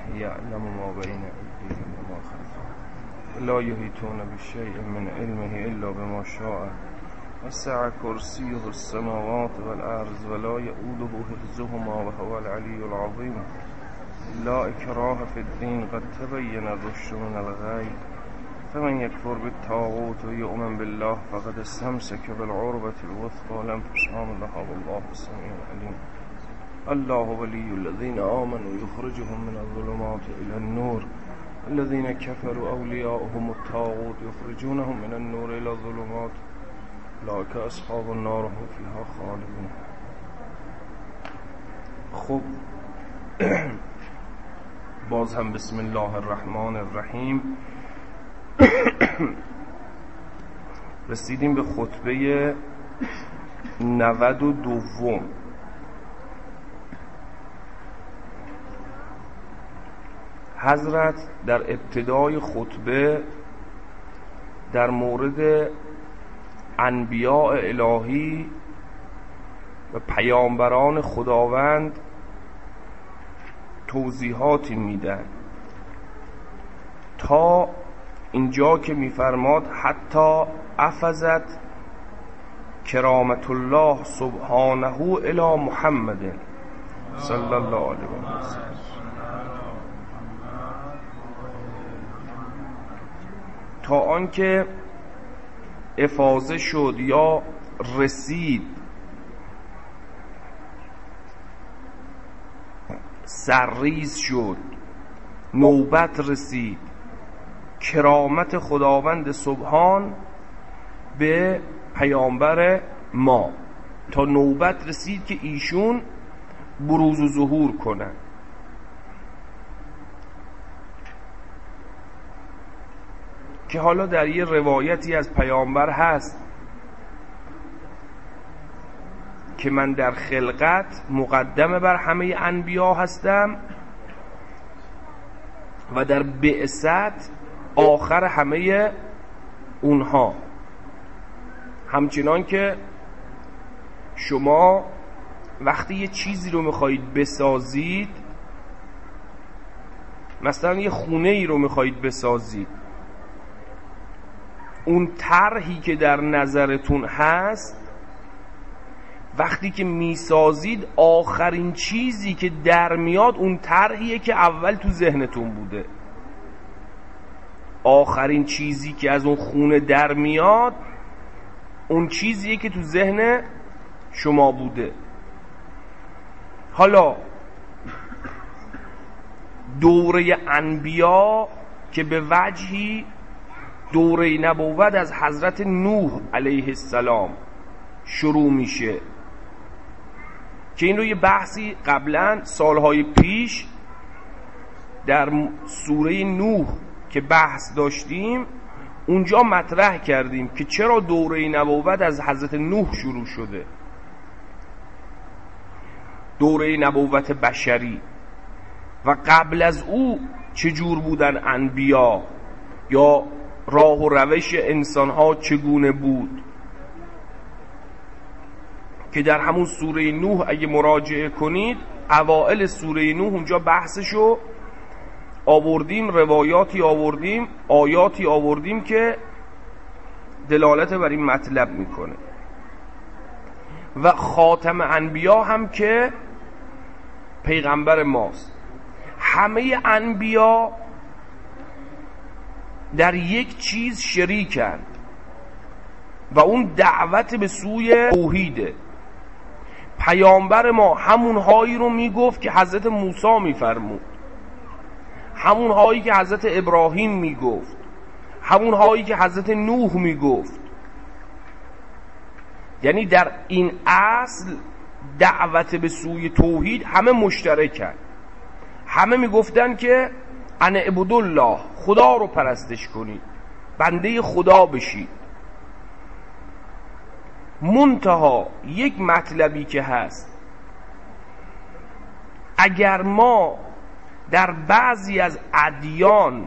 یعلم ما بین ایدیهم و ما خلفهم لا یحیطون بشیء من علمه الا بما شاء وسع کرسیه السماوات والارض ولا یئوده حفظهما وهو العلی العظیم لا اکراه فی الدین قد تبین الرشد من الغی فمن یکفر بالطاغوت و یؤمن بالله فقد استمسک بالعروة الوثقی لا انفصام لها والله السمیع العلیم الله ولی الذین آمنوا یخرجهم من الظلمات الی النور الذین كفروا اولیاؤهم الطاغوت یخرجونهم من النور الی الظلمات اولئک اصحاب النار هم فیها خالدون. خب باز هم بسم الله الرحمن الرحیم رسیدیم به خطبه 92. حضرت در ابتدای خطبه در مورد انبیاء الهی و پیامبران خداوند توضیحاتی میدن تا اینجا که میفرماد حتی افزت کرامت الله سبحانه الی محمد صلی الله علیه و سلم تا آنکه افاضه شد یا رسید سرریز شد نوبت رسید کرامت خداوند سبحان به پیامبر ما تا نوبت رسید که ایشون بروز و ظهور کنن. که حالا در یه روایتی از پیامبر هست که من در خلقت مقدمه بر همه انبیا هستم و در بعثت آخر همه اونها. همچنان که شما وقتی یه چیزی رو میخواهید بسازید، مثلا یه خونه ای رو میخواهید بسازید، اون طرحی که در نظرتون هست وقتی که میسازید آخرین چیزی که در میاد اون طرحیه که اول تو ذهنتون بوده. آخرین چیزی که از اون خونه در میاد اون چیزیه که تو ذهن شما بوده. حالا دوره انبیا که به وجهی دوره نبوت از حضرت نوح علیه السلام شروع میشه که این رو یه بحثی قبلا سالهای پیش در سوره نوح که بحث داشتیم اونجا مطرح کردیم که چرا دوره نبوت از حضرت نوح شروع شده، دوره نبوت بشری، و قبل از او چجور بودن انبیا یا راه و روش انسانها چگونه بود، که در همون سوره نوح اگه مراجعه کنید اوائل سوره نوح اونجا بحثشو آوردیم، روایاتی آوردیم، آیاتی آوردیم که دلالت بر این مطلب میکنه. و خاتم انبیا هم که پیغمبر ماست. همه انبیا در یک چیز شریکند و اون دعوت به سوی توحیده. پیامبر ما همون هایی رو میگفت که حضرت موسی میفرمود، همون هایی که حضرت ابراهیم میگفت، همون هایی که حضرت نوح میگفت. یعنی در این اصل دعوت به سوی توحید همه مشترکن. همه میگفتن که ان اعبدوا الله، خدا رو پرستش کنید، بنده خدا بشید. منتها یک مطلبی که هست، اگر ما در بعضی از ادیان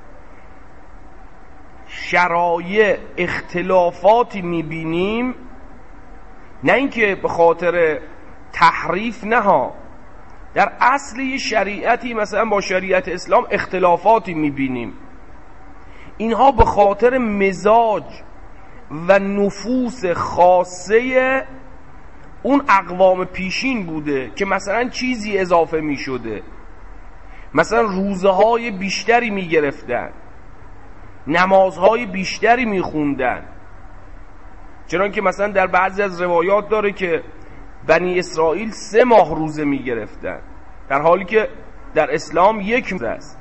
شرایع اختلافاتی میبینیم، نه اینکه به خاطر تحریف، نه ها، در اصل یه شریعتی مثلا با شریعت اسلام اختلافاتی میبینیم، اینها به خاطر مزاج و نفوس خاصه اون اقوام پیشین بوده که مثلا چیزی اضافه می شده، مثلا روزه های بیشتری می گرفتن، نمازهای بیشتری می خوندن، چنان که مثلا در بعضی از روایات داره که بنی اسرائیل 3 ماه روزه می گرفتن در حالی که در اسلام 1 روزه است،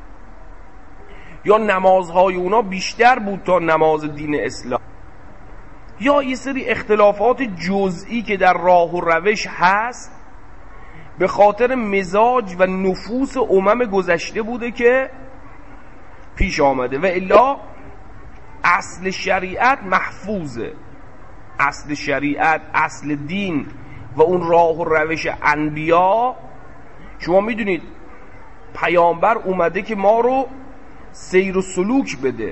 یا نمازهای اونا بیشتر بود تا نماز دین اسلام، یا یه سری اختلافات جزئی که در راه و روش هست به خاطر مزاج و نفوس گذشته بوده که پیش آمده، و الا اصل شریعت محفوظه. اصل شریعت، اصل دین و اون راه و روش انبیا، شما میدونید پیامبر اومده که ما رو سیر و سلوک بده.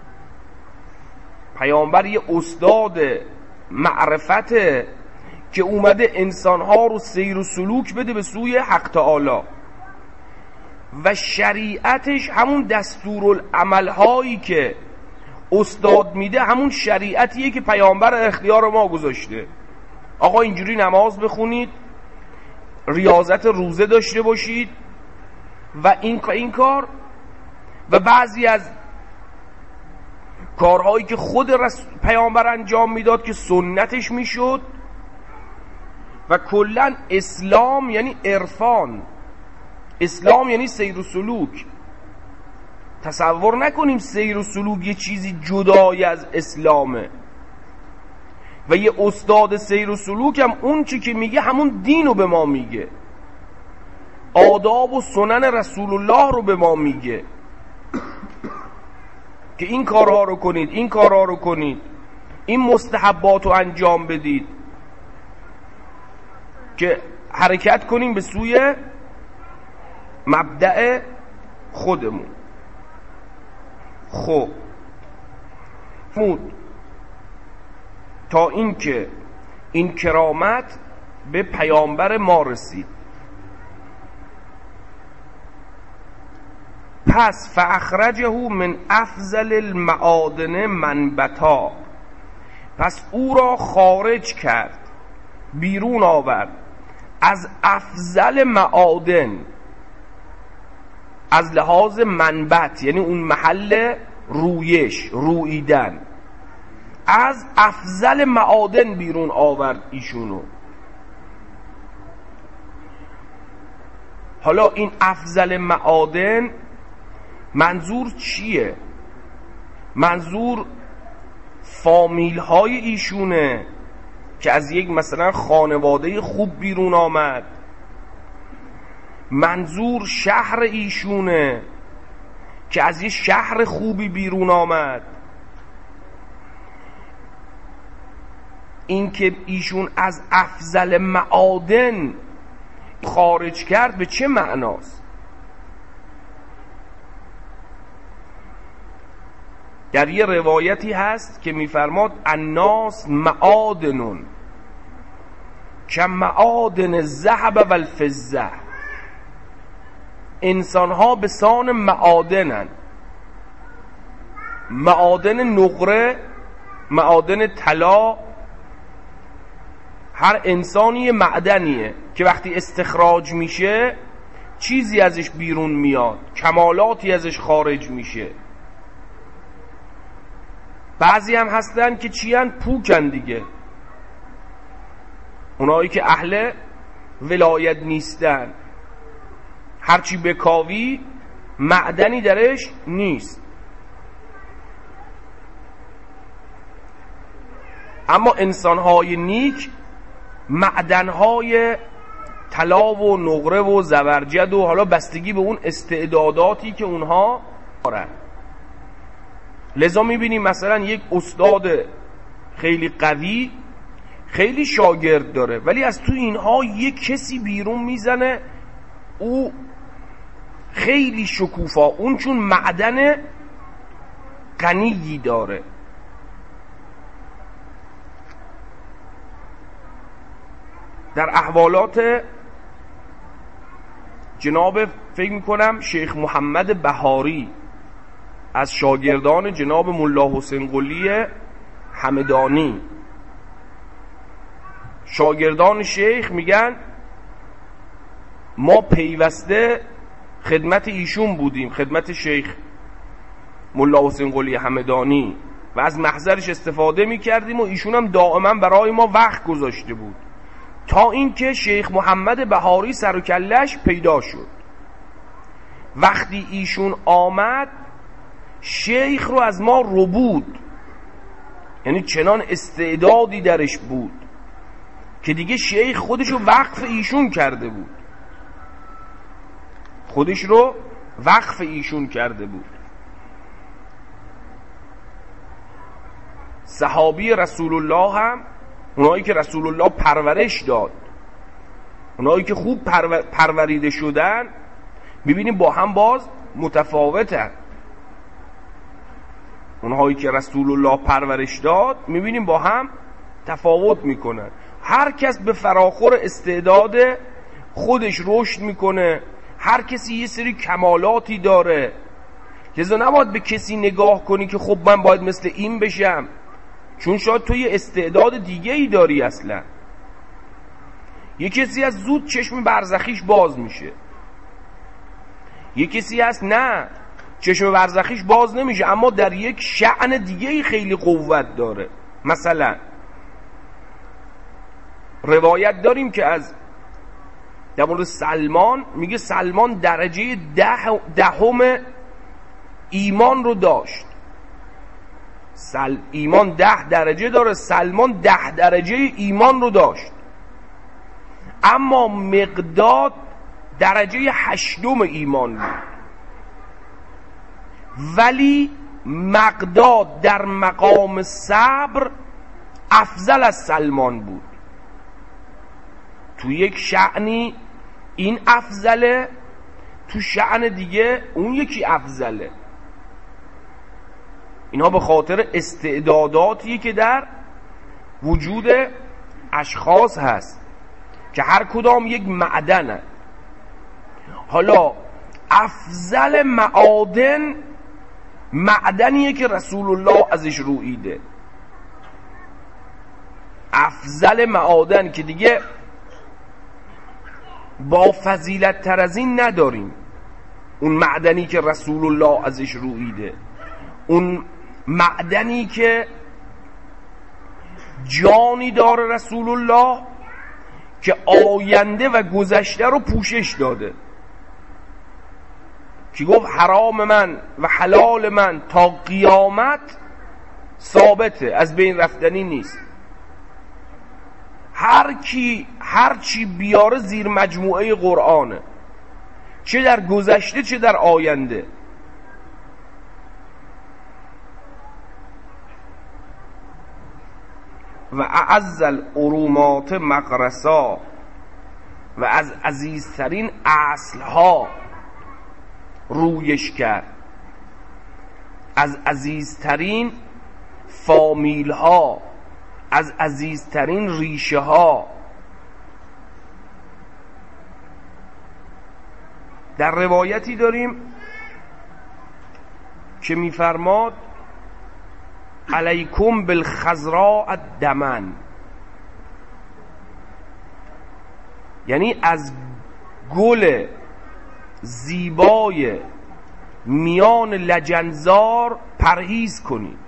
پیامبر یه استاد معرفته که اومده انسانها رو سیر و سلوک بده به سوی حق تعالی، و شریعتش همون دستورالعمل‌هایی که استاد میده همون شریعتیه که پیامبر اختیار ما گذاشته. آقا اینجوری نماز بخونید، ریاضت روزه داشته باشید و این کار و بعضی از کارهایی که خود پیامبر انجام میداد که سنتش میشد. و کلن اسلام یعنی عرفان، اسلام یعنی سیر و سلوک. تصور نکنیم سیر و سلوک یه چیزی جدای از اسلامه، و یه استاد سیر و سلوک هم اون چی که میگه همون دین رو به ما میگه، آداب و سنن رسول الله رو به ما میگه که این کارها رو کنید، این کارها رو کنید، این مستحبات رو انجام بدید که حرکت کنیم به سوی مبدأ خودمون. خب تا اینکه این کرامت به پیامبر ما رسید، پس فاخرجه من افضل المعادن منبتا، پس او را خارج کرد، بیرون آورد از افضل معادن، از لحاظ منبت یعنی اون محل رویش، رویدن، از افضل معادن بیرون آورد ایشونو. حالا این افضل معادن منظور چیه؟ منظور فامیل های ایشونه که از یک مثلا خانواده خوب بیرون آمد، منظور شهر ایشونه که از یک شهر خوبی بیرون آمد. این که ایشون از افضل معادن خارج کرد به چه معناست؟ در یه روایتی هست که میفرماد الناس معادنون که معادن الذهب و الفضه، انسان ها به سان معادنن، معادن نقره، معادن طلا، هر انسانی معدنیه که وقتی استخراج میشه چیزی ازش بیرون میاد، کمالاتی ازش خارج میشه. بعضی هم هستن که چیان؟ پوکن دیگه، اونایی که اهل ولایت نیستن، هرچی بکاوی معدنی درش نیست. اما انسانهای نیک معدنهای طلا و نقره و زبرجد و حالا بستگی به اون استعداداتی که اونها دارن. لذا میبینیم مثلا یک استاد خیلی قوی خیلی شاگرد داره، ولی از تو اینها یک کسی بیرون میزنه او خیلی شکوفا، اون چون معدن غنیی داره. در احوالات جناب فکر میکنم شیخ محمد بهاری از شاگردان جناب ملا حسین قلی همدانی، شاگردان شیخ میگن ما پیوسته خدمت ایشون بودیم، خدمت شیخ ملا حسین قلی همدانی، و از محضرش استفاده میکردیم و ایشون هم دائما برای ما وقت گذاشته بود، تا اینکه شیخ محمد بهاری سر و کله‌اش پیدا شد. وقتی ایشون آمد شیخ رو از ما ربود، یعنی چنان استعدادی درش بود که دیگه شیخ خودش رو وقف ایشون کرده بود، خودش رو وقف ایشون کرده بود. صحابی رسول الله هم، اونایی که رسول الله پرورش داد، اونایی که خوب پروریده شدن، میبینیم با هم باز متفاوتن. اونهایی که رسول الله پرورش داد میبینیم با هم تفاوت میکنن. هر کس به فراخور استعداد خودش رشد میکنه، هر کسی یه سری کمالاتی داره، لذا نباید به کسی نگاه کنی که خب من باید مثل این بشم، چون شاید تو یه استعداد دیگه ای داری. اصلا یه کسی از زود چشم برزخیش باز میشه، یه کسی هست نه چشم برزخیش باز نمیشه اما در یک شأن دیگه ای خیلی قوت داره. مثلا روایت داریم که از در مورد سلمان، میگه سلمان درجه دهم ایمان رو داشت. ایمان 10 درجه داره، سلمان 10 درجه ایمان رو داشت، اما مقداد درجه 8 ایمان بود. ولی مقداد در مقام صبر افضل از سلمان بود. تو یک شأنی این افضله، تو شأن دیگه اون یکی افضله. اینا به خاطر استعداداتیه که در وجود اشخاص هست که هر کدام یک معدنه. حالا افضل معادن معدنیه که رسول الله ازش رویده، افضل معادن که دیگه با فضیلت تر از این نداریم. اون معدنی که رسول الله ازش رویده، اون معدنی که جانی داره رسول الله که آینده و گذشته رو پوشش داده، که گفت حرام من و حلال من تا قیامت ثابته، از بین رفتنی نیست. هر چی بیاره زیر مجموعه قرآنه، چه در گذشته چه در آینده. و اعز العرومات مقرسا، و از عزیزترین اصلها رویش کرد، از عزیزترین فامیلها، از عزیزترین ریشه ها. در روایتی داریم که میفرماد علیکم بالخضراء الدمن، یعنی از گل زیبای میان لجنزار پرهیز کنید.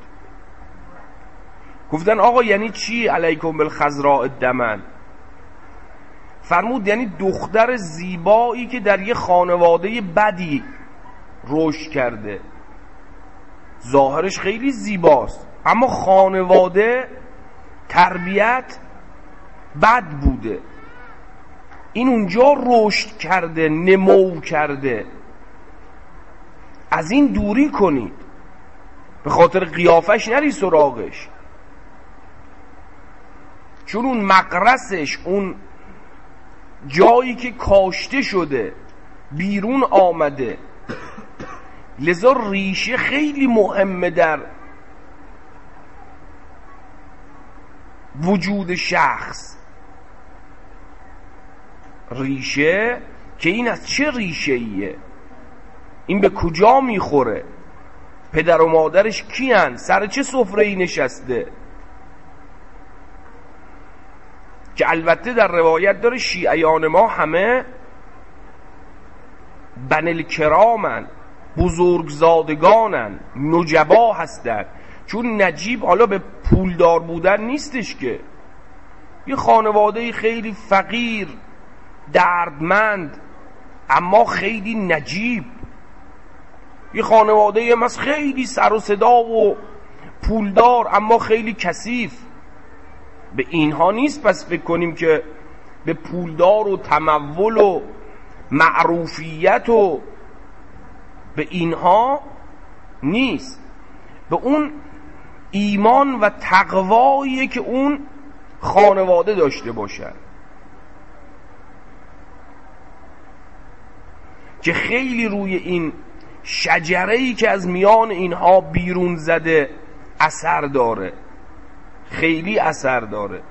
گفتن آقا یعنی چی علیکم بالخضراء الدمن؟ فرمود یعنی دختر زیبایی که در یه خانواده بدی رشد کرده، ظاهرش خیلی زیباست اما خانواده تربیت بد بوده، این اونجا رشد کرده، نمو کرده. از این دوری کنید، به خاطر قیافش نری سراغش، چون اون مقرسش، اون جایی که کاشته شده بیرون آمده. لذا ریشه خیلی مهمه در وجود شخص. ریشه که این از چه ریشه ایه، این به کجا میخوره، پدر و مادرش کیان، سر چه سفره ای نشسته. که البته در روایت داره شیعیان ما همه بنی کرامن، بزرگزادگانن، نجبا هستن. چون نجیب حالا به پولدار بودن نیستش، که یه خانواده خیلی فقیر دردمند اما خیلی نجیب، یه خانواده خیلی سر و صدا و پولدار اما خیلی کثیف. به اینها نیست پس فکر کنیم که به پولدار و تمول و معروفیت و به اینها نیست، به اون ایمان و تقوایی که اون خانواده داشته باشن، که خیلی روی این شجره‌ای که از میان اینها بیرون زده اثر داره، خیلی اثر داره.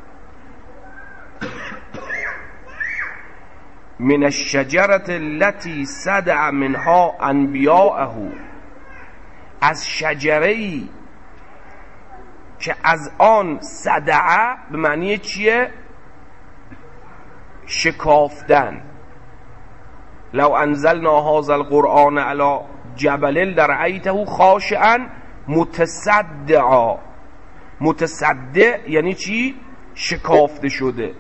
من الشجرة التي صدع منها انبیاءه، از شجره‌ای که از آن صدع به معنی چیه؟ شکافتن. لو انزلنا هذا القرآن على جبل لرأیته خاشعا متصدعا. متصدع یعنی چی؟ شکافته شده.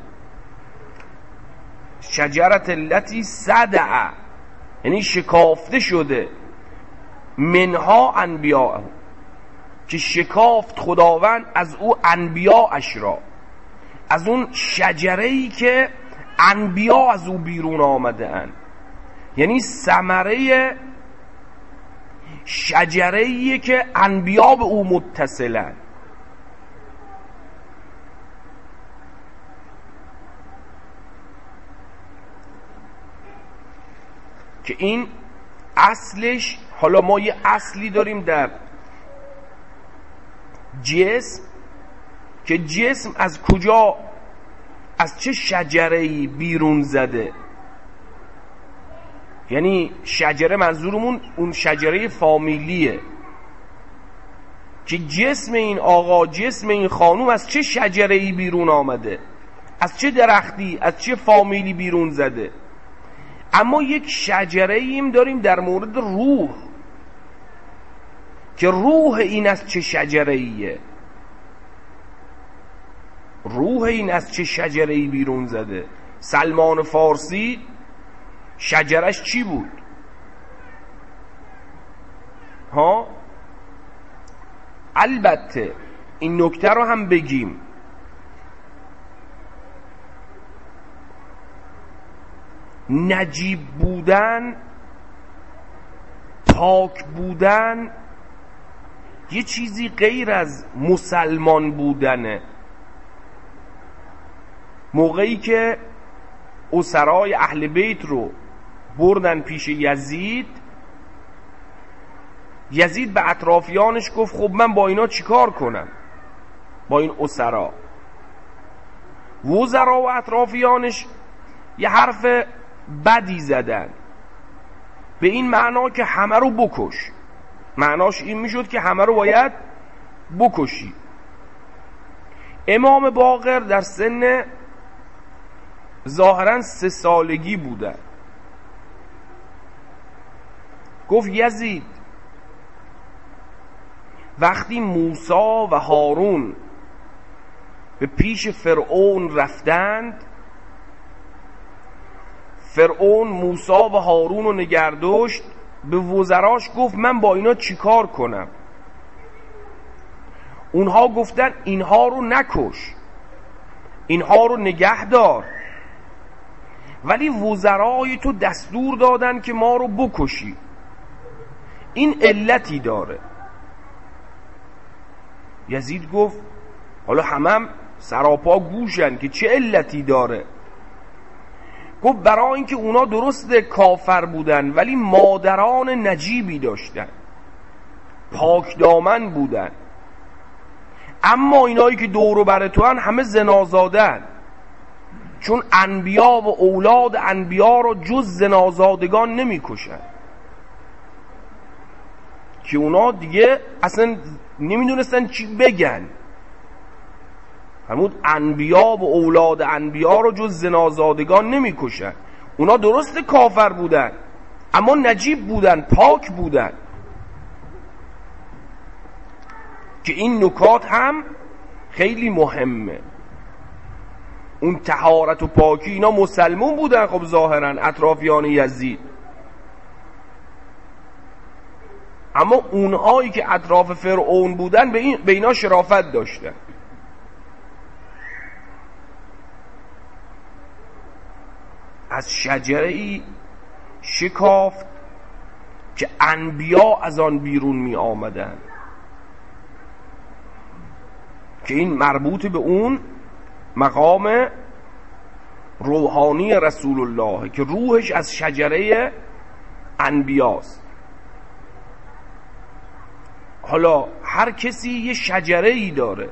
شجرت التي صدع یعنی شکافته شده، منها انبیاء، که شکافت خداوند از او انبیاءش را، از اون شجره‌ای که انبیا از او بیرون آمده اند. یعنی ثمره شجره‌ای که انبیا به او متصلن. که این اصلش، حالا ما یه اصلی داریم در جسم، که جسم از کجا، از چه شجره‌ای بیرون زده. یعنی شجره منظورمون اون شجره فامیلیه، که جسم این آقا، جسم این خانوم از چه شجره‌ای بیرون آمده، از چه درختی، از چه فامیلی بیرون زده. اما یک شجره‌ایم داریم در مورد روح، که روح این از چه شجره‌ایه، روح این از چه شجره‌ای بیرون زده. سلمان فارسی شجرش چی بود؟ ها البته این نکته رو هم بگیم، نجیب بودن، پاک بودن یه چیزی غیر از مسلمان بودنه. موقعی که اسرای اهل بیت رو بردن پیش یزید، یزید به اطرافیانش گفت خب من با اینا چیکار کنم، با این اسرا. وزرا و اطرافیانش یه حرف بدی زدن، به این معنا که همه رو بکش. معناش این میشد که همه رو باید بکشی. امام باقر در سن ظاهراً 3 سالگی بودن. گفت یزید وقتی موسی و هارون به پیش فرعون رفتند، فرعون موسی و هارون رو نگرداشت، به وزراش گفت من با اینا چیکار کنم؟ اونها گفتن اینها رو نکش، اینها رو نگه دار. ولی وزرای تو دستور دادن که ما رو بکشی. این علتی داره. یزید گفت حالا همم سراپا گوشن که چه علتی داره. گفت برای اینکه اونا درست کافر بودن ولی مادران نجیبی داشتن، پاک دامن بودن، اما اینایی که دور و بر تو هن همه زنازادن، چون انبیا و اولاد انبیا رو جز زنازادگان نمی کشن، که اونا دیگه اصلا نمیدونستن چی بگن. فرمود انبیا و اولاد انبیا رو جز زنازادگان نمی کشن. اونا درست کافر بودن اما نجیب بودن، پاک بودن. که این نکات هم خیلی مهمه. اون طهارت و پاکی، اینا مسلمون بودن خب ظاهرا اطرافیان یزید، اما اونهایی که اطراف فرعون بودن به اینا شرافت داشتن. از شجره‌ای شکافت که انبیا از آن بیرون می آمدن، که این مربوط به اون مقام روحانی رسول الله که روحش از شجره انبیاست. حالا هر کسی یه شجره ای داره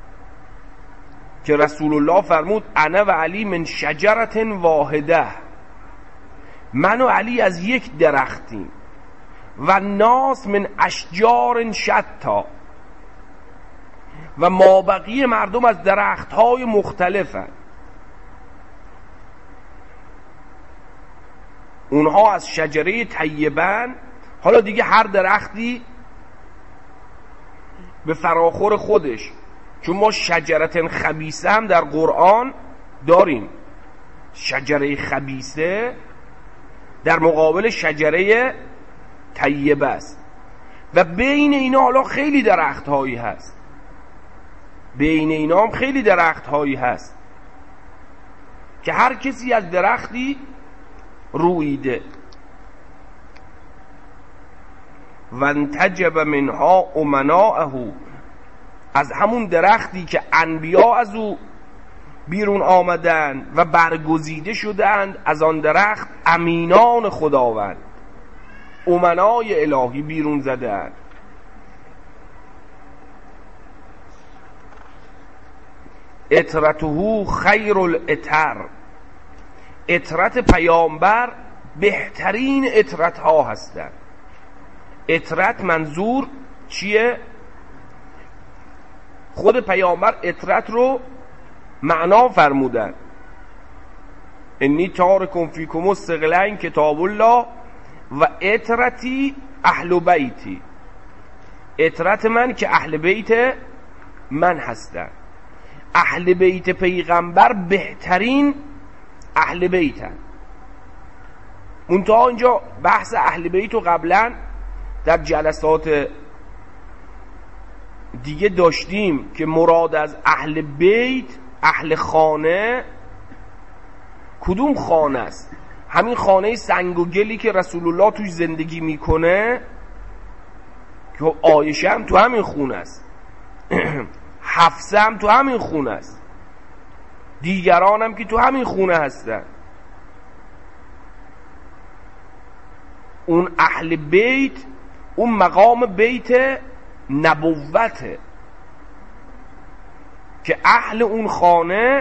که رسول الله فرمود انا و علی من شجرت واحده، من و علی از یک درختیم، و ناس من اشجار شتا، و مابقی مردم از درختهای مختلفن. اونها از شجره طیبن. حالا دیگه هر درختی به فراخور خودش، چون ما شجرت خبیثه هم در قرآن داریم. شجره خبیثه در مقابل شجره طیبه است، و بین اینا حالا خیلی درخت هایی هست، بین اینا هم خیلی درخت هایی هست که هر کسی از درختی رویده. و انتجب منها امناءه، از همون درختی که انبیا از او بیرون آمدن و برگزیده شدند، از آن درخت امینان خداوند، امنای الهی بیرون زدند. اطرته خیر الاتر، اطرت پیامبر بهترین اطرت ها هستند. اطرت منظور چیه؟ خود پیامبر اطرت رو معنا فرمودن، انی تارکم فیکم الثقلین کتاب الله و اطرتی اهل بیتی، اطرت من که اهل بیت من هستن. اهل بیت پیغمبر بهترین اهل بیتن. منتها اینجا بحث اهل بیت رو قبلا در جلسات دیگه داشتیم که مراد از اهل بیت، اهل خانه، کدوم خانه است؟ همین خانه سنگ و گلی که رسول الله توی زندگی میکنه، که عایشه هم تو همین خونه است، حفصه هم تو همین خونه است، دیگران هم که تو همین خونه هستن. اون اهل بیت اون مقام بیت نبوته که اهل اون خانه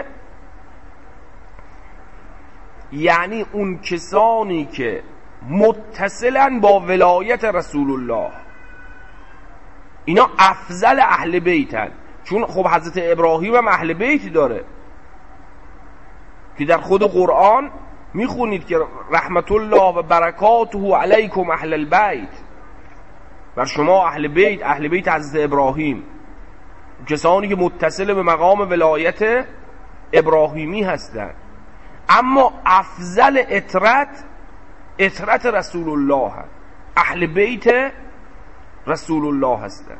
یعنی اون کسانی که متصلن با ولایت رسول الله، اینا افضل اهل بیتن. چون خب حضرت ابراهیم هم اهل بیت داره که در خود قرآن میخونید که رحمت الله و برکاته علیکم اهل البیت، بر شما اهل بیت، اهل بیت حضرت ابراهیم، کسانی که متصل به مقام ولایت ابراهیمی هستند. اما افضل اطرت رسول الله هست، اهل بیت رسول الله هستند.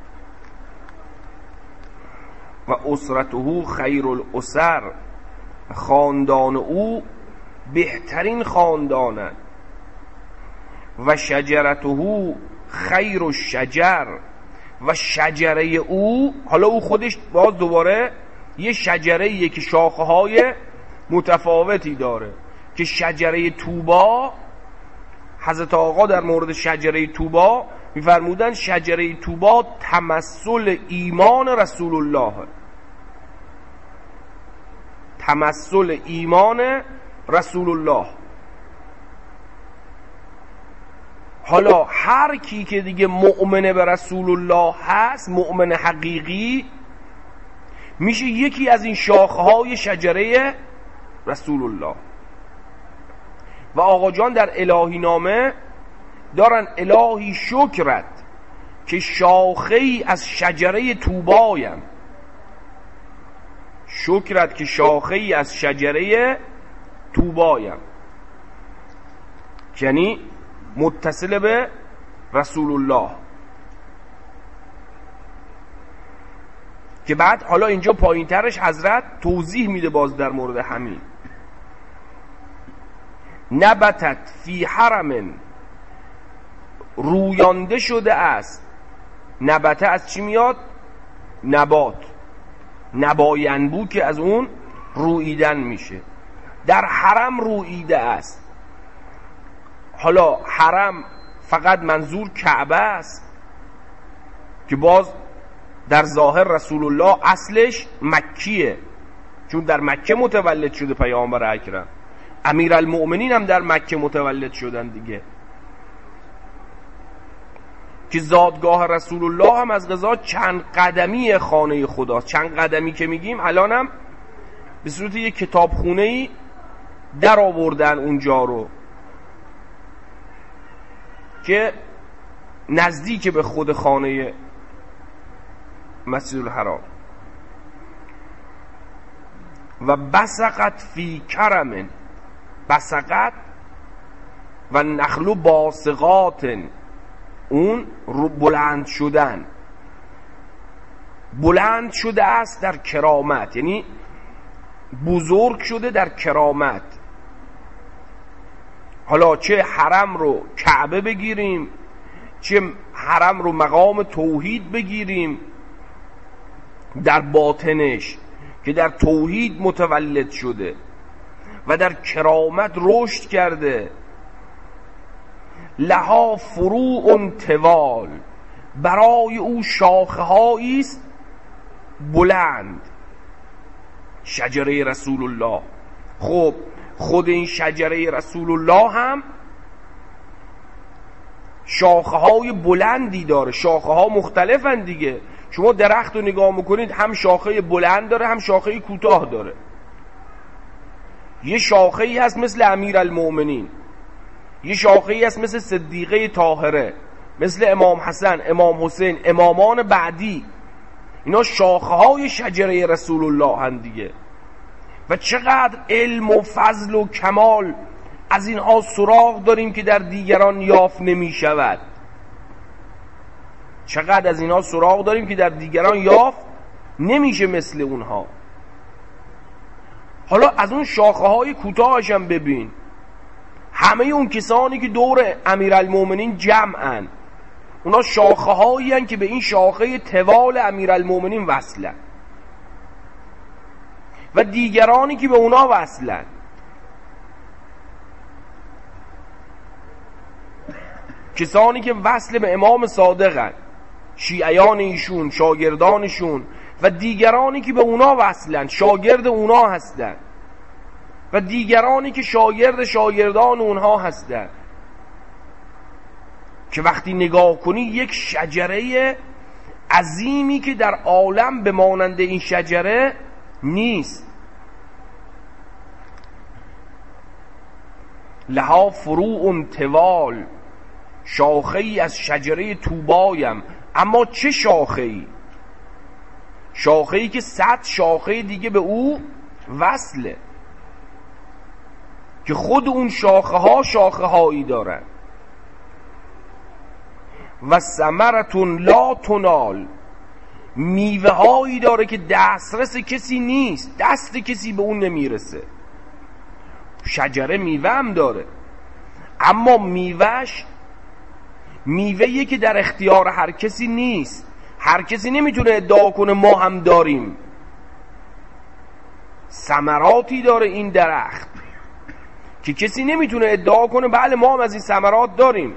و اسرته خیر الاسر، خاندان او بهترین خاندانند. و شجرته خیر الشجر، و شجره او، حالا او خودش باز دوباره یه شجره‌ایه که شاخه‌های متفاوتی داره، که شجره طوبا، حضرت آقا در مورد شجره طوبا میفرمودن شجره طوبا تمثل ایمان رسول الله، تمثل ایمان رسول الله. حالا هر کی که دیگه مؤمن به رسول الله هست، مؤمن حقیقی، میشه یکی از این شاخه‌های شجره رسول الله. و آقا جان در الهی نامه دارن الهی شکرت که شاخه‌ای از شجره طوبایم، شکرت که شاخه‌ای از شجره طوبایم، یعنی متصل به رسول الله. که بعد حالا اینجا پایین ترش حضرت توضیح میده باز در مورد همین. نبتت فی حرم، رویانده شده است. نبته از چی میاد؟ نبات، نباینبو که از اون روییدن میشه. در حرم روییده است. حالا حرم فقط منظور کعبه است که باز در ظاهر رسول الله اصلش مکیه، چون در مکه متولد شده پیامبر اکرم. امیرالمؤمنین هم در مکه متولد شدن دیگه، که زادگاه رسول الله هم از قضا چند قدمی خانه خداست. چند قدمی که میگیم الانم به صورت یک کتابخونه‌ای در آوردن اونجا رو که نزدیک به خود خانه مسجد الحرام. و بسقت فی کرم، بسقت و نخل باسقات، اون رو بلند شدن، بلند شده است در کرامت، یعنی بزرگ شده در کرامت. حالا چه حرم رو کعبه بگیریم، چه حرم رو مقام توحید بگیریم، در باطنش که در توحید متولد شده و در کرامت رشد کرده. لها فروع طوال، برای او شاخه هایی است بلند. شجره رسول الله، خب خود این شجره رسول الله هم شاخه های بلندی داره. شاخه ها مختلفن دیگه. شما درخت رو نگاه میکنید، هم شاخه بلند داره هم شاخه کوتاه داره. یه شاخه ای هست مثل امیرالمؤمنین، یه شاخه ای هست مثل صدیقه طاهره، مثل امام حسن، امام حسین، امامان بعدی. اینا شاخه های شجره رسول الله هست دیگه. و چقدر علم و فضل و کمال از اینها سراغ داریم که در دیگران یافت نمی شود. چقدر از اینها سراغ داریم که در دیگران یافت نمیشه مثل اونها. حالا از اون شاخه های کوتاهش هم ببین. همه اون کسانی که دور امیرالمؤمنین جمعن، اونا شاخه هایی هن که به این شاخه طوال امیرالمؤمنین وصلن و دیگرانی که به اونا وصلن. کسانی که وصل به امام صادقن، شیعیان ایشون، شاگردانشون، و دیگرانی که به اونا وصلن، شاگرد اونا هستن، و دیگرانی که شاگردان اونها هستن. که وقتی نگاه کنی یک شجره عظیمی که در عالم به مانند این شجره نیست. لها فروع طوال، شاخه‌ای از شجره طوبایم. اما چه شاخه‌ای؟ شاخه‌ای که 100 شاخه دیگه به او وصله، که خود اون شاخه هایی دارن. و ثمرتون لا تنال، میوه هایی داره که دسترس کسی نیست، دست کسی به اون نمیرسه. شجره میوه هم داره، اما میوهش میوه‌ای که در اختیار هر کسی نیست. هر کسی نمیتونه ادعا کنه ما هم داریم. ثمراتی داره این درخت که کسی نمیتونه ادعا کنه بله ما هم از این ثمرات داریم.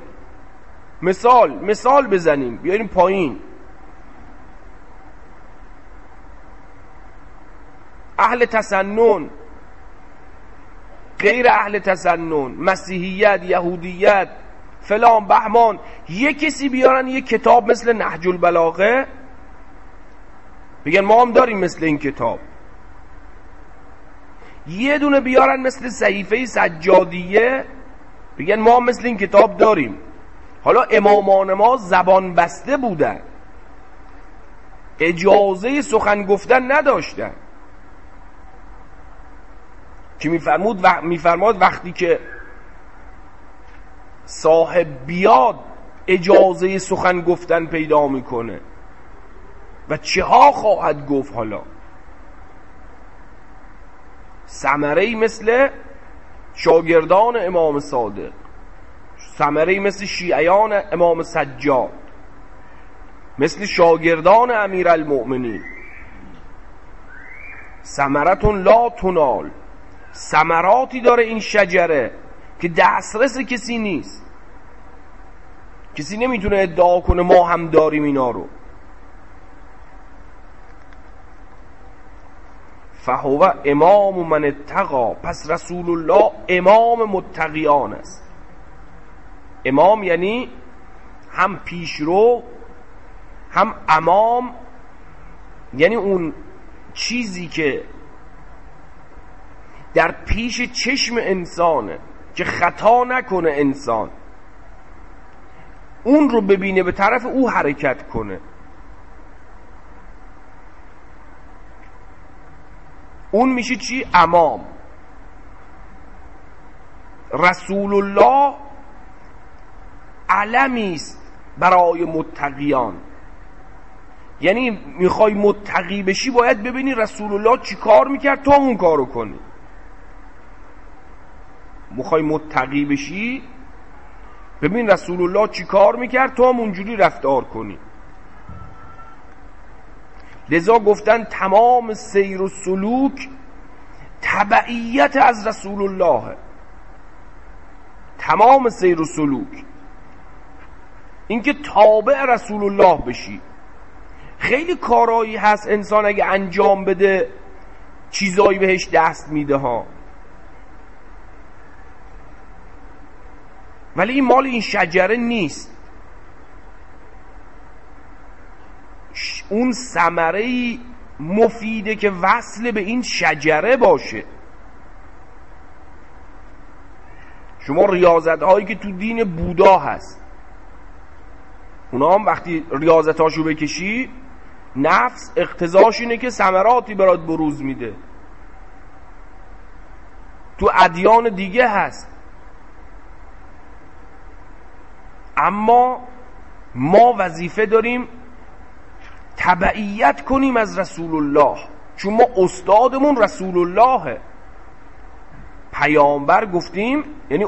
مثال بزنیم، بیاریم پایین. اهل تسنن، غیر اهل تسنن، مسیحیت، یهودیت، فلان بهمان، یه کسی بیارن یه کتاب مثل نهج البلاغه بگن ما هم داریم مثل این کتاب، یه دونه بیارن مثل صحیفه سجادیه بگن ما هم مثل این کتاب داریم. حالا امامان ما زبان بسته بودن، اجازه سخن گفتن نداشتن، که میفرماد وقتی که صاحب بیاد اجازه سخن گفتن پیدا میکنه و چه ها خواهد گفت. حالا ثمره‌ای مثل شاگردان امام صادق، ثمره‌ای مثل شیعیان امام سجاد، مثل شاگردان امیرالمؤمنین، ثمرتون لا تنال، ثمراتی داره این شجره که دسترس کسی نیست، کسی نمیتونه ادعا کنه ما هم داریم اینا رو. فهو امام من اتقا، پس رسول الله امام متقیان است. امام یعنی هم پیشرو هم امام، یعنی اون چیزی که در پیش چشم انسانه که خطا نکنه انسان، اون رو ببینه به طرف او حرکت کنه. اون میشه چی؟ امام. رسول الله علمی است برای متقیان، یعنی میخوای متقی بشی باید ببینی رسول الله چی کار میکرد تا اون کارو کنی. میخوای متقی بشی ببین رسول الله چی کار میکرد تا اونجوری رفتار کنی. لذا گفتن تمام سیر و سلوک تبعیت از رسول الله، تمام سیر و سلوک اینکه تابع رسول الله بشی. خیلی کارایی هست انسان اگه انجام بده چیزایی بهش دست میده ها، ولی این مال این شجره نیست. اون ثمره مفیده که وصل به این شجره باشه. شما ریاضت هایی که تو دین بودا هست، اونا هم وقتی ریاضت هاشو بکشی نفس اقتضاش اینه که ثمراتی برات بروز میده. تو ادیان دیگه هست، اما ما وظیفه داریم تبعیت کنیم از رسول الله، چون ما استادمون رسول الله. پیامبر گفتیم یعنی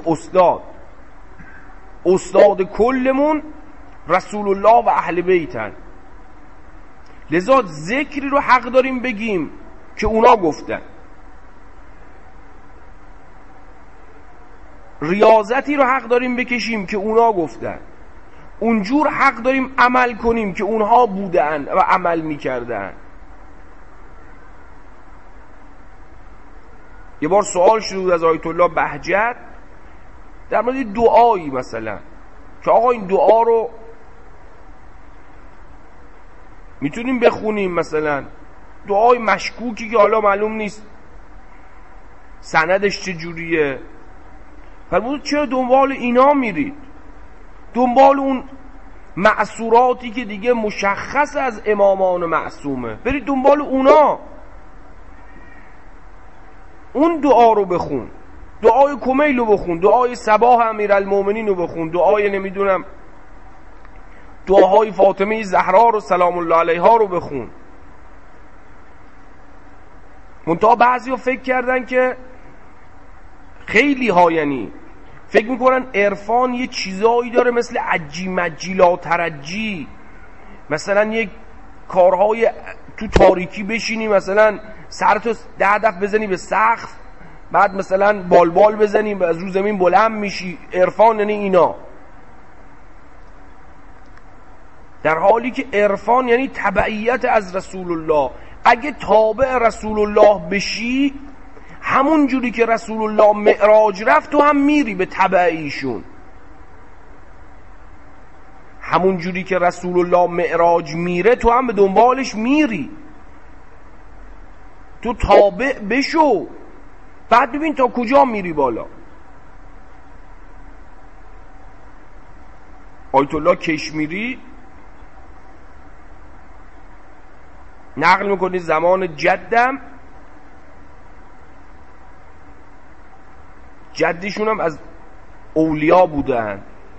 استاد کلمون رسول الله و اهل بیتن. لذا ذکری رو حق داریم بگیم که اونا گفتن، ریاضتی رو حق داریم بکشیم که اونا گفتن، اونجور حق داریم عمل کنیم که اونها بودن و عمل میکردن. یه بار سوال شد از آیت الله بهجت در مورد دعایی، مثلا که آقا این دعا رو میتونیم بخونیم، مثلا دعای مشکوکی که حالا معلوم نیست سندش چجوریه، فرمود چرا دنبال اینا میرید؟ دنبال اون معصوراتی که دیگه مشخص از امامان معصومه، برید دنبال اونا. اون دعا رو بخون، دعای کمیل رو بخون، دعای صباح امیرالمومنین رو بخون، دعای نمیدونم دعاهای فاطمه زهرا رو سلام الله علیها رو بخون. منتها بعضی ها فکر کردن که خیلی ها، یعنی فکر میکنن عرفان یه چیزایی داره مثل عجی مجی لا ترجی، مثلا یک کارهای تو تاریکی بشینی مثلا سرتو 10 دفعه بزنی به سقف، بعد مثلا بالبال بزنی و از رو زمین بلند میشی. عرفان یعنی اینا، در حالی که عرفان یعنی تبعیت از رسول الله، اگه تابع رسول الله بشی، همون جوری که رسول الله معراج رفت تو هم میری به تبع ایشون. همون جوری که رسول الله معراج میره تو هم به دنبالش میری. تو تابع بشو، بعد ببین تا کجا میری بالا. آیت الله کشمیری نقل میکنی زمان جدیشون هم از اولیا بودن.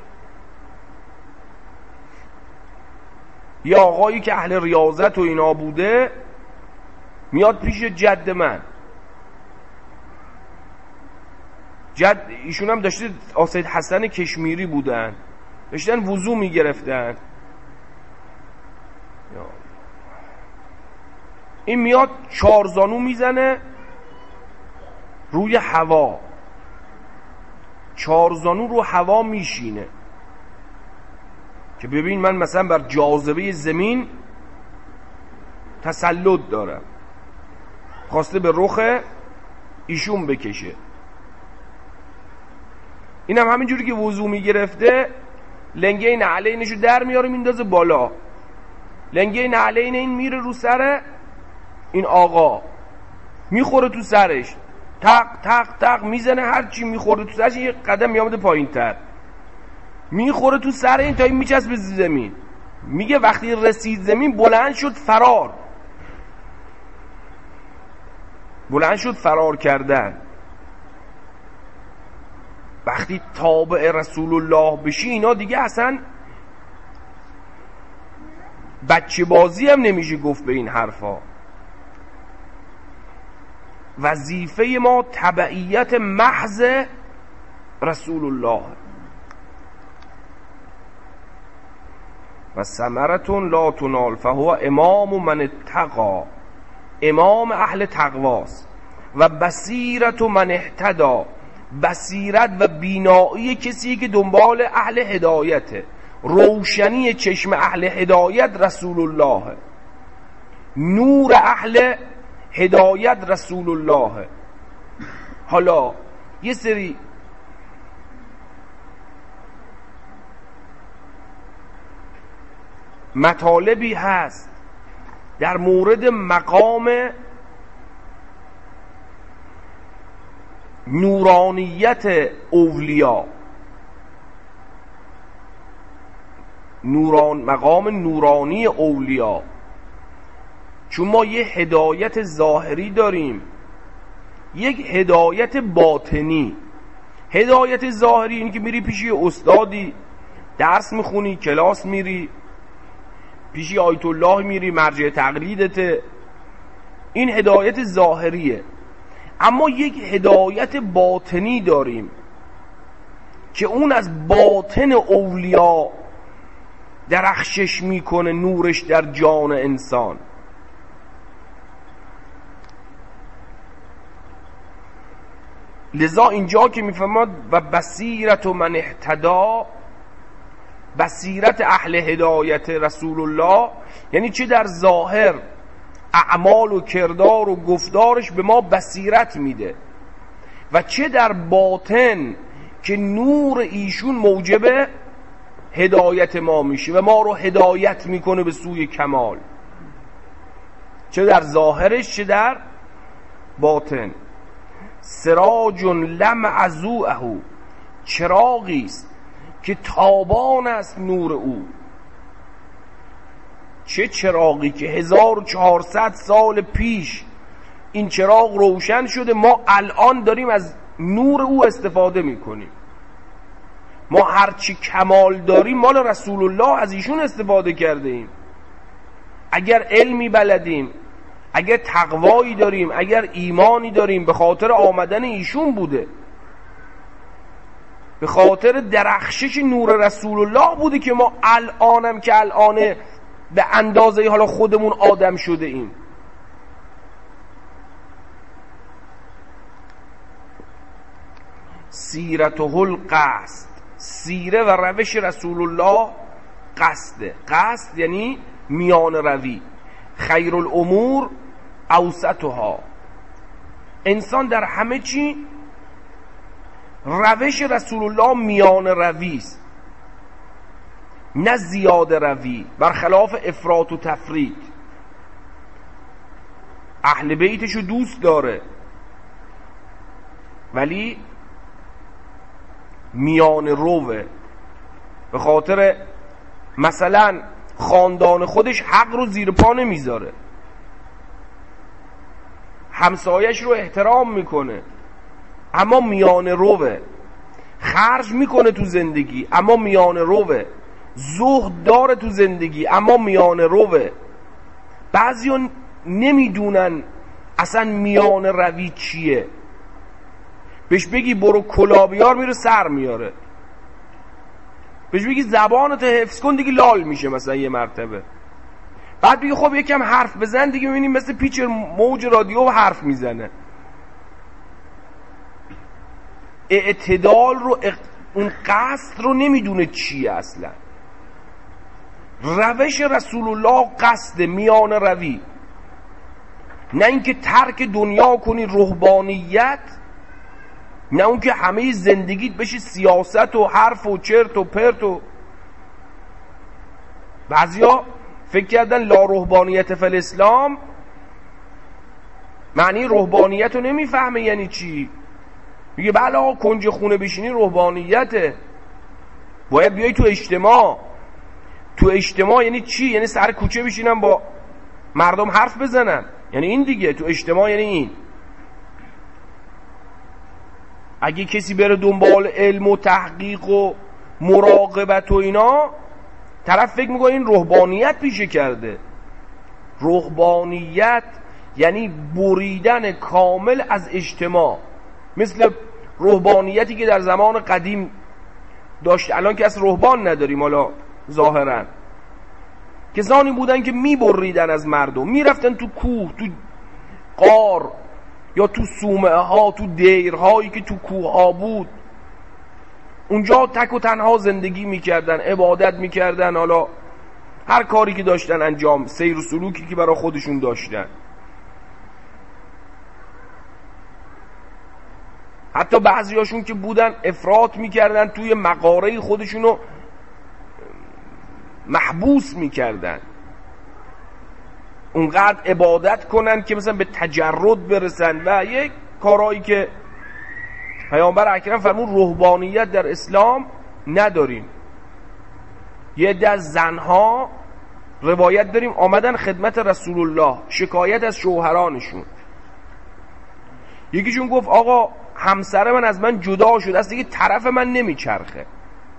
یه آقایی که اهل ریاضت و اینا بوده میاد پیش جد من. ایشون هم داشته سید حسن کشمیری بودن، داشتن وضو میگرفتن. این میاد 4 زانو میزنه روی هوا، 4 زانو رو هوا میشینه که ببین من مثلا بر جاذبه زمین تسلط دارم. خواسته به رخ ایشون بکشه. اینم همینجوری که وضو میگرفته لنگه نعلینشو در میاره میندازه بالا. لنگه نعلین این میره رو سر این آقا، میخوره تو سرش، تق تق تق میزنه، هرچی میخوره تو سرش یه قدم میامده پایین تر، میخوره تو سر این تا این میچسبه به زمین. میگه وقتی رسید زمین بلند شد فرار کردن. وقتی تابع رسول الله بشی اینا دیگه اصلا بچه بازی هم نمیشه گفت به این حرفا. وظیفه ما تبعیت محض رسول الله. و ثمرتون لا تنال فهو امام من اتقا، امام اهل تقواست. و بصیرت من اهتدی، بصیرت و بینایی کسی که دنبال اهل هدایته. روشنی چشم اهل هدایت رسول الله، نور اهل هدایت رسول الله. حالا یه سری مطالبی هست در مورد مقام نورانیت اولیا، مقام نورانی اولیا. چون ما یه هدایت ظاهری داریم، یک هدایت باطنی. هدایت ظاهری این که میری پیش یه استادی درس میخونی، کلاس میری، پیش آیت الله میری، مرجع تقلیدته، این هدایت ظاهریه. اما یک هدایت باطنی داریم که اون از باطن اولیا درخشش میکنه، نورش در جان انسان. لذا اینجا که میفهمد و بصیرت من اهتدی، بصیرت اهل هدایت رسول الله یعنی چه در ظاهر اعمال و کردار و گفتارش به ما بصیرت میده، و چه در باطن که نور ایشون موجب هدایت ما میشه و ما رو هدایت میکنه به سوی کمال، چه در ظاهرش چه در باطن. سراج لمع ضوءه، چراغی است که تابان است نور او. چه چراغی که 1400 سال پیش این چراغ روشن شده، ما الان داریم از نور او استفاده میکنیم. ما هرچی کمال داریم مال رسول الله، از ایشون استفاده کرده ایم. اگر علمی بلدیم، اگر تقوایی داریم، اگر ایمانی داریم، به خاطر آمدن ایشون بوده، به خاطر درخشش نور رسول الله بوده که ما الانم که الانه به اندازه حالا خودمون آدم شده ایم. سیرته القصد، سیره و روش رسول الله قصده. قصد یعنی میان روی. خیر الامور اوسطها. انسان در همه چی روش رسول الله میان روی است، نه زیاده روی، برخلاف افراط و تفریط. اهل بیتشو دوست داره ولی میان روه، به خاطر مثلا خاندان خودش حق رو زیر پا نمیذاره، همسایش رو احترام میکنه اما میان روه، خرج میکنه تو زندگی اما میان روه، زهد داره تو زندگی اما میان روه. بعضیا نمیدونن اصلا میان روی چیه، بهش بگی برو کلا بیار میره سر میاره، بهش بگی زبانت حفظ کن دیگه لال میشه مثلا یه مرتبه، بعد بگی خب یکم حرف بزن دیگه میبینیم مثل پیچ موج رادیو حرف میزنه. اعتدال رو اون قصد رو نمیدونه چیه اصلا. روش رسول الله قصد میان روی، نه اینکه ترک دنیا کنی رهبانیت، نه اون که همه زندگیت بشه سیاست و حرف و چرت و پرت. و بعضیا فکر کردن لا رهبانیت فی الاسلام معنی رهبانیت رو نمیفهمه یعنی چی. میگه بله آقا کنج خونه بشینی رهبانیته، باید بیای تو اجتماع. تو اجتماع یعنی چی؟ یعنی سر کوچه بشینم با مردم حرف بزنم، یعنی این دیگه. تو اجتماع یعنی این. اگه کسی بره دنبال علم و تحقیق و مراقبت و اینا، طرف فکر میکنه این رهبانیت پیشه کرده. رهبانیت یعنی بریدن کامل از اجتماع، مثل رهبانیتی که در زمان قدیم داشت. الان که اصلا رهبان نداریم، حالا ظاهرا کسانی بودن که میبریدن از مردم، میرفتن تو کوه، تو غار، یا تو صومعه ها، تو دیرهایی که تو کوه ها بود، اونجا تک و تنها زندگی میکردن، عبادت میکردن، حالا هر کاری که داشتن انجام، سیر و سلوکی که برای خودشون داشتن. حتی بعضیاشون که بودن افراط میکردن، توی مغاره خودشونو محبوس میکردن، اونقدر عبادت کنن که مثلا به تجرد برسن. و یک کارهایی که پیامبر اکرم فرمود رهبانیت در اسلام نداریم. یه عده از زنها روایت داریم آمدن خدمت رسول الله شکایت از شوهرانشون. یکیشون گفت آقا همسر من از من جدا شد، از دیگه طرف من نمیچرخه،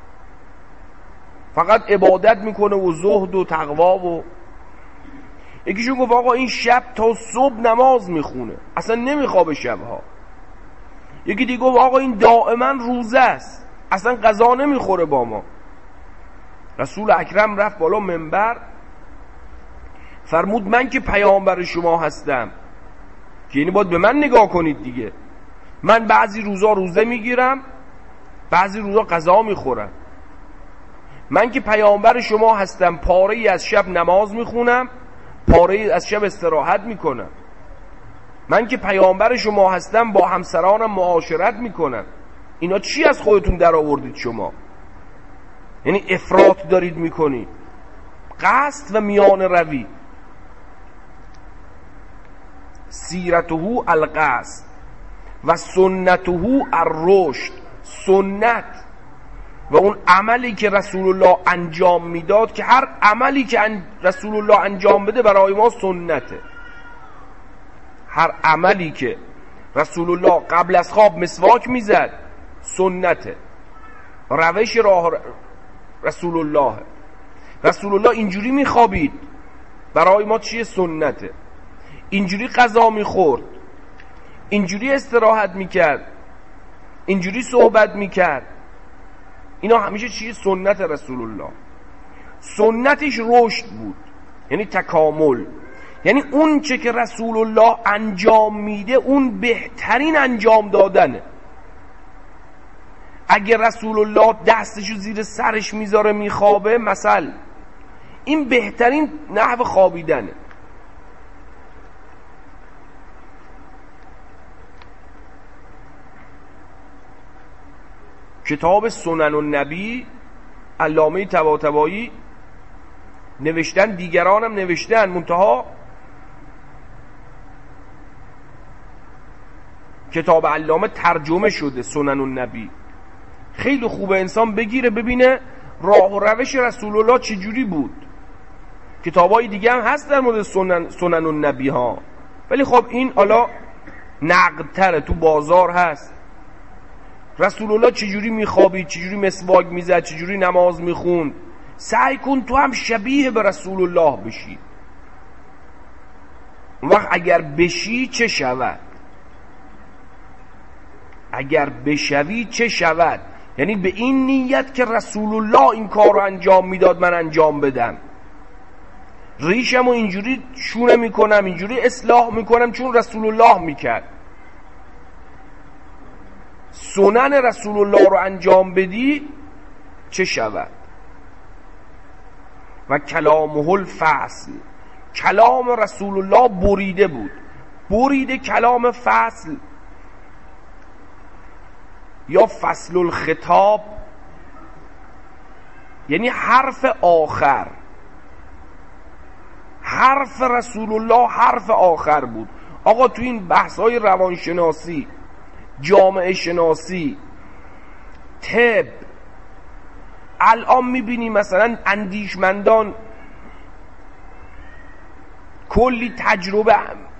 فقط عبادت میکنه و زهد و تقوا. و یکیشون گفت آقا این شب تا صبح نماز میخونه، اصلا نمیخوابه شبها. یکی دیگه گفت آقا این دائما روزه است، اصلا غذا نمیخوره با ما. رسول اکرم رفت بالا منبر، فرمود من که پیامبر شما هستم، که یعنی باید به من نگاه کنید دیگه، من بعضی روزا روزه میگیرم، بعضی روزا غذا میخورم. من که پیامبر شما هستم پاره از شب نماز میخونم، پاره از شب استراحت میکنم. من که پیامبر شما هستم با همسرانم معاشرت میکنم. اینا چی از خودتون در آوردید شما؟ یعنی افراط دارید میکنید. قصد و میان روی. سیرته القصد و سنته الرشد. سنت و اون عملی که رسول الله انجام میداد، که هر عملی که رسول الله انجام بده برای ما سنته. هر عملی که رسول الله قبل از خواب مسواک میزد سنته، روش راه رسول الله. رسول الله اینجوری میخوابید برای ما چیه؟ سنته. اینجوری غذا میخورد، اینجوری استراحت میکرد، اینجوری صحبت میکرد. اینا همیشه چیه؟ سنت رسول الله. سنتش رشد بود، یعنی تکامل، یعنی اون چه که رسول الله انجام میده اون بهترین انجام دادنه. اگه رسول الله دستشو زیر سرش میذاره میخوابه مثلا، این بهترین نحو خوابیدنه. کتاب سنن النبی علامه طباطبایی نوشتن، دیگرانم نوشتن، منتها کتاب علامه ترجمه شده سنن النبی. خیلی خوبه انسان بگیره ببینه راه و روش رسول الله چجوری بود. کتابای دیگه هم هست در مورد سنن النبی ها، ولی خب این حالا نقدتره، تو بازار هست. رسول الله چجوری میخوابید، چجوری مسواک میزد، چجوری نماز میخوند. سعی کن تو هم شبیه به رسول الله بشی. اون وقت اگر بشی چه شود؟ اگر بشوی چه شود؟ یعنی به این نیت که رسول الله این کار رو انجام میداد من انجام بدم، ریشم رو اینجوری شونه میکنم، اینجوری اصلاح میکنم چون رسول الله میکرد. سنن رسول الله رو انجام بدی چه شود؟ و کلامه الفصل، کلام رسول الله بریده بود. بریده کلام فصل یا فصل الخطاب، یعنی حرف آخر. حرف رسول الله حرف آخر بود. آقا تو این بحث‌های روانشناسی، جامعه شناسی، طب، الان میبینی مثلا اندیشمندان کلی تجربه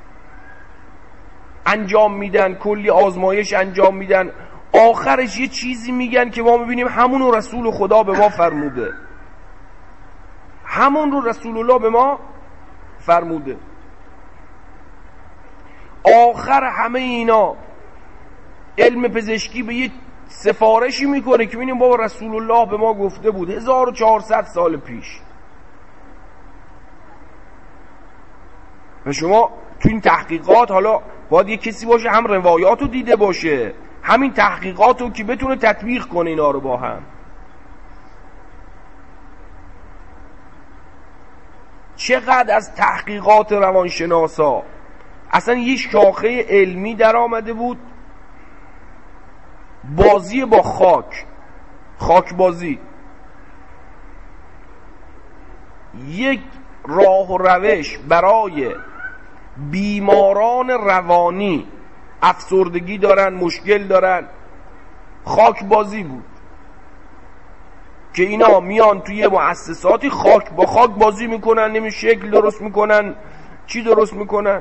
انجام میدن، کلی آزمایش انجام میدن، آخرش یه چیزی میگن که ما میبینیم همون رو رسول خدا به ما فرموده، همون رو رسول الله به ما فرموده. آخر همه اینا علم پزشکی به یه سفارشی میکنه که ببینیم بابا رسول الله به ما گفته بود 1400 سال پیش. و شما تو این تحقیقات حالا باید یه کسی باشه هم روایاتو دیده باشه، همین تحقیقاتو که بتونه تطبیق کنه اینا رو با هم. چقدر از تحقیقات روانشناسا اصلا یه شاخه علمی در آمده بود، بازی با خاک بازی. یک راه و روش برای بیماران روانی، افسردگی دارن، مشکل دارن، خاک بازی بود که اینا میان توی مؤسساتی با خاک بازی میکنن، نمیشه شکل درست میکنن، چی درست میکنن.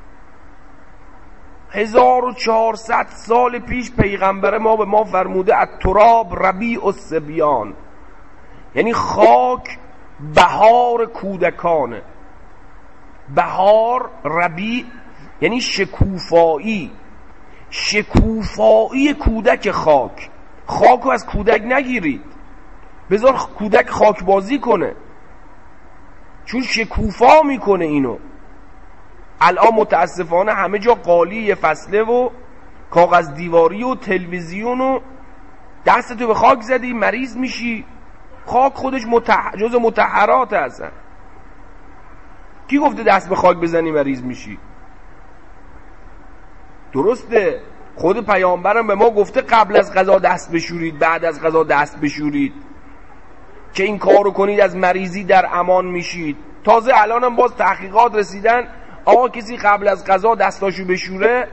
1400 سال پیش پیغمبر ما به ما فرموده التراب ربیع الصبیان، یعنی خاک بهار کودکانه. بهار، ربیع یعنی شکوفایی کودک. خاکو از کودک نگیرید، بذار کودک خاک بازی کنه، چون شکوفا میکنه اینو. الان متاسفانه همه جا قالی فصله و کاغذ دیواری و تلویزیون و دستتو به خاک زدی مریض میشی. خاک خودش جز مطهرات هستن. کی گفته دست به خاک بزنی مریض میشی؟ درسته خود پیامبرم به ما گفته قبل از غذا دست بشورید، بعد از غذا دست بشورید، که این کارو کنید از مریضی در امان میشید. تازه الانم باز تحقیقات رسیدن آقا کسی قبل از غذا دستاشو بشوره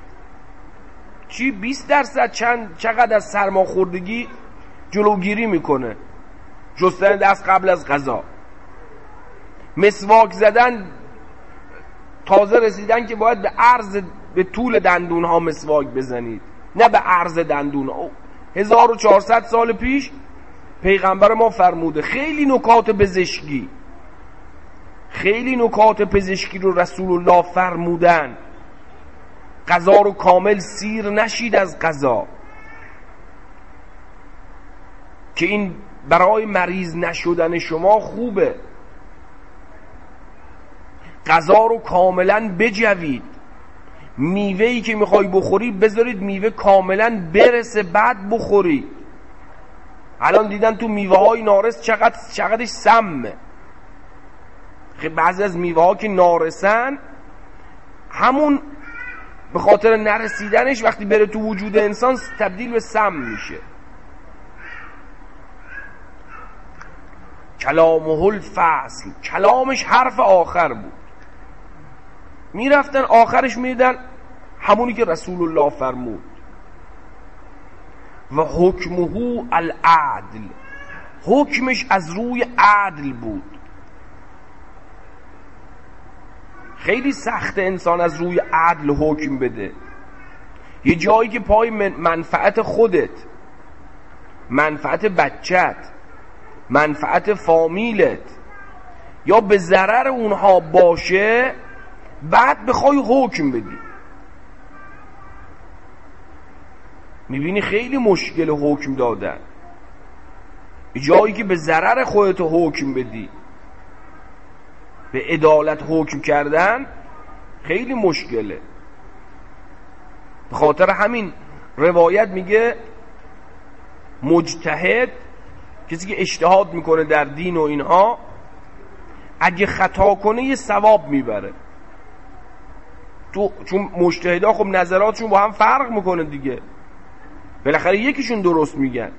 20% چقدر از سرماخوردگی جلوگیری میکنه. شستن دست قبل از غذا، مسواک زدن، تازه رسیدن که باید به طول دندون ها مسواک بزنید، نه به عرض دندون ها. 1400 سال پیش پیغمبر ما فرموده. خیلی نکات پزشکی رو رسول الله فرمودن. غذا رو کامل سیر نشید از غذا، که این برای مریض نشدن شما خوبه. غذا رو کاملا بجوید. میوه‌ای که میخوای بخوری بذارید میوه کاملا برسه بعد بخوری. الان دیدن تو میوه‌های نارس چقدرش سمه. بعضی از میوه‌ها که نارسن همون به خاطر نرسیدنش وقتی بره تو وجود انسان تبدیل به سم میشه. کلامه الفصل، کلامش حرف آخر بود. میرفتن آخرش میدن همونی که رسول الله فرمود. و حکمه العدل، حکمش از روی عدل بود. خیلی سخت انسان از روی عدل حکم بده. یه جایی که پای منفعت خودت، منفعت بچت، منفعت فامیلت یا به ضرر اونها باشه، بعد بخوای حکم بدی. میبینی خیلی مشکل حکم دادن. جایی که به ضرر خودت حکم بدی، به عدالت حکم کردن خیلی مشکله. به خاطر همین روایت میگه مجتهد، کسی که اجتهاد میکنه در دین و اینها، اگه خطا کنه یه ثواب میبره. چون مجتهدا خب نظراتشون با هم فرق میکنه دیگه، بالاخره یکیشون درست میگن،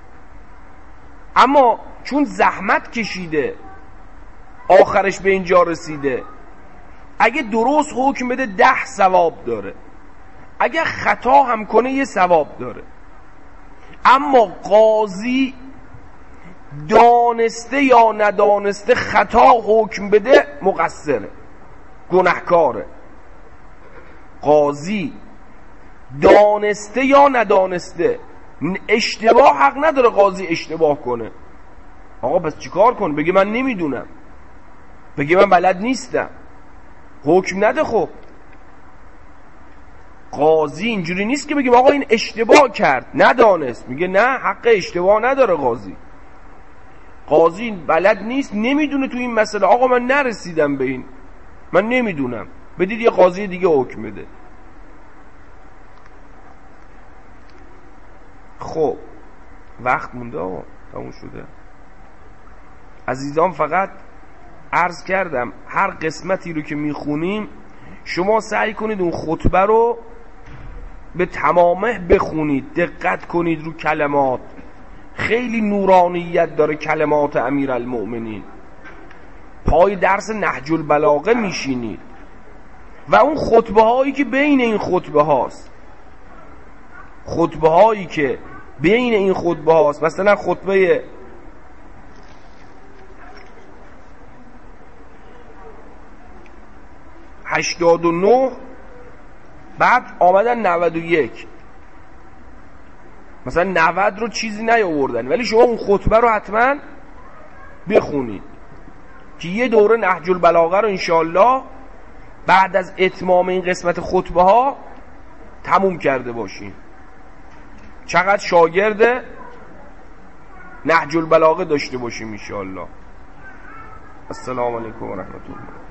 اما چون زحمت کشیده آخرش به اینجا رسیده، اگه درست حکم بده 10 ثواب داره، اگه خطا هم کنه یه ثواب داره. اما قاضی دانسته یا ندانسته خطا حکم بده مقصره، گناهکاره. قاضی دانسته یا ندانسته، اشتباه حق نداره قاضی اشتباه کنه. آقا پس چیکار کن؟ بگه من نمیدونم، بگه من بلد نیستم، حکم نده. خب قاضی اینجوری نیست که بگیم آقا این اشتباه کرد، ندانست. میگه نه، حق اشتباه نداره قاضی. قاضی بلد نیست، نمیدونه تو این مسئله، آقا من نرسیدم به این، من نمیدونم، بدید یه قاضی دیگه حکم بده. خب وقت مونده آقا، تموم شده. عزیزان فقط عرض کردم هر قسمتی رو که میخونیم شما سعی کنید اون خطبه رو به تمامه بخونید، دقت کنید رو کلمات. خیلی نورانیت داره کلمات امیرالمؤمنین. پای درس نهج البلاغه میشینید و اون خطبه هایی که بین این خطبه هاست، خطبه هایی که بین این خطبه هاست، مثلا خطبه 89 بعد آمدن 91، مثلا 90 رو چیزی نیاوردن، ولی شما اون خطبه رو حتما بخونید که یه دوره نهج البلاغه رو انشاءالله بعد از اتمام این قسمت خطبه ها تموم کرده باشیم. چقدر شاگرد نهج البلاغه داشته باشیم انشاءالله. السلام علیکم و رحمت الله.